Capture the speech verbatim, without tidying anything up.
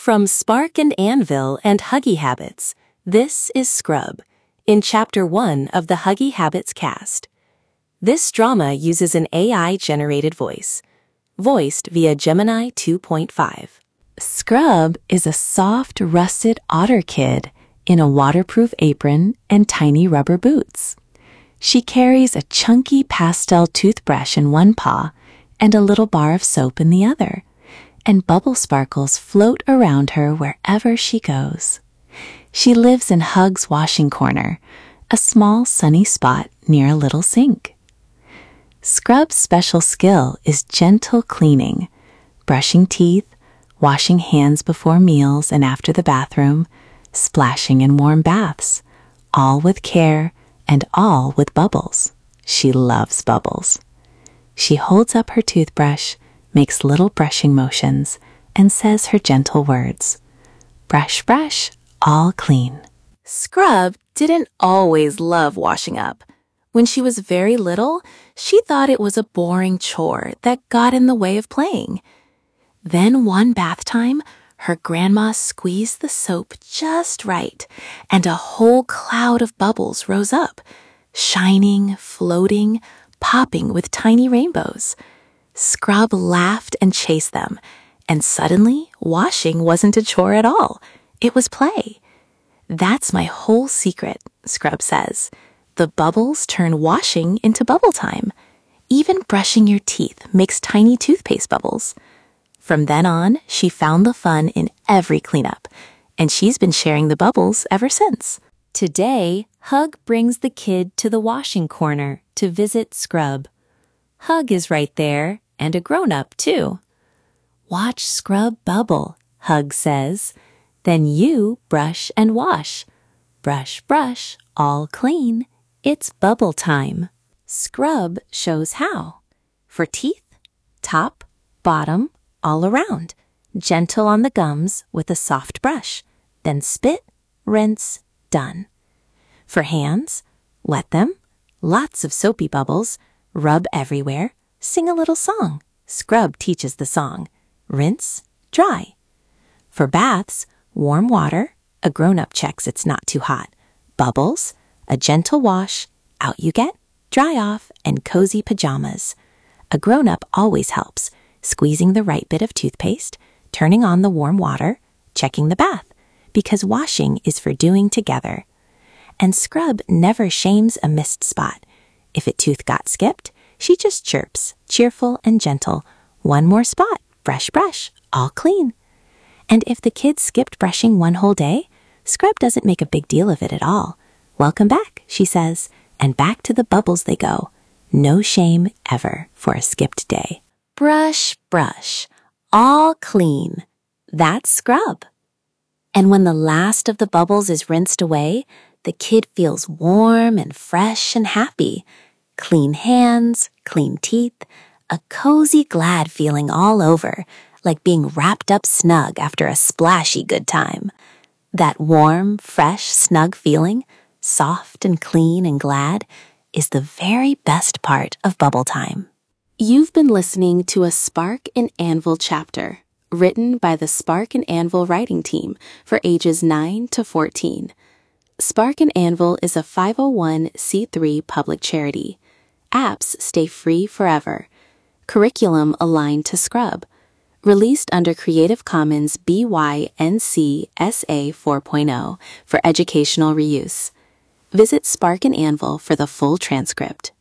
From Spark and Anvil and Huggy Habits, this is Scrub, in Chapter one of the Huggy Habits cast. This drama uses an A I-generated voice, voiced via Gemini two point five. Scrub is a soft, rusted otter kid in a waterproof apron and tiny rubber boots. She carries a chunky pastel toothbrush in one paw and a little bar of soap in the other, and bubble sparkles float around her wherever she goes. She lives in Hug's washing corner, a small sunny spot near a little sink. Scrub's special skill is gentle cleaning, brushing teeth, washing hands before meals and after the bathroom, splashing in warm baths, all with care and all with bubbles. She loves bubbles. She holds up her toothbrush, makes little brushing motions, and says her gentle words. Brush, brush, all clean. Scrub didn't always love washing up. When she was very little, she thought it was a boring chore that got in the way of playing. Then one bath time, her grandma squeezed the soap just right, and a whole cloud of bubbles rose up, shining, floating, popping with tiny rainbows. Scrub laughed and chased them, and suddenly washing wasn't a chore at all. It was play. That's my whole secret, Scrub says. The bubbles turn washing into bubble time. Even brushing your teeth makes tiny toothpaste bubbles. From then on, she found the fun in every cleanup, and she's been sharing the bubbles ever since. Today, Hug brings the kid to the washing corner to visit Scrub. Hug is right there, and a grown-up, too. Watch Scrub bubble, Hug says. Then you brush and wash. Brush, brush, all clean. It's bubble time. Scrub shows how. For teeth, top, bottom, all around. Gentle on the gums with a soft brush. Then spit, rinse, done. For hands, wet them, lots of soapy bubbles, rub everywhere, sing a little song. Scrub teaches the song. Rinse, dry. For baths, warm water, a grown-up checks it's not too hot. Bubbles, a gentle wash, out you get, dry off, and cozy pajamas. A grown-up always helps, squeezing the right bit of toothpaste, turning on the warm water, checking the bath, because washing is for doing together. And Scrub never shames a missed spot. If a tooth got skipped, she just chirps, cheerful and gentle. One more spot, brush, brush, all clean. And if the kids skipped brushing one whole day, Scrub doesn't make a big deal of it at all. Welcome back, she says, and back to the bubbles they go. No shame ever for a skipped day. Brush, brush, all clean. That's Scrub. And when the last of the bubbles is rinsed away, the kid feels warm and fresh and happy. Clean hands, clean teeth, a cozy, glad feeling all over, like being wrapped up snug after a splashy good time. That warm, fresh, snug feeling, soft and clean and glad, is the very best part of bubble time. You've been listening to a Spark and Anvil chapter, written by the Spark and Anvil writing team for ages nine to fourteen. Spark and Anvil is a five oh one c three public charity. Apps stay free forever. Curriculum aligned to Scrub. Released under Creative Commons B Y N C S A four point oh for educational reuse. Visit Spark and Anvil for the full transcript.